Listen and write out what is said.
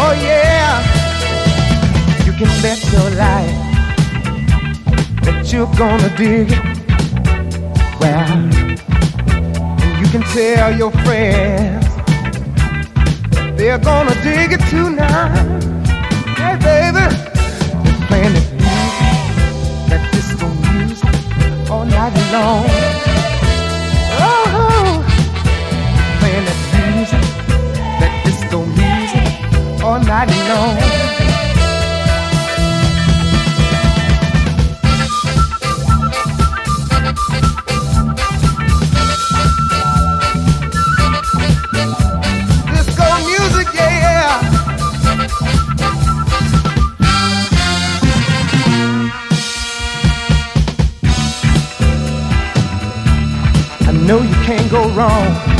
Oh yeah, you can bet your life that you're gonna dig it. Well, and you can tell your friends they're gonna dig it tonight. Hey baby, they're playing that music, that disco music all night long. Oh, playing that music, that disco music all night long. I know you can't go wrong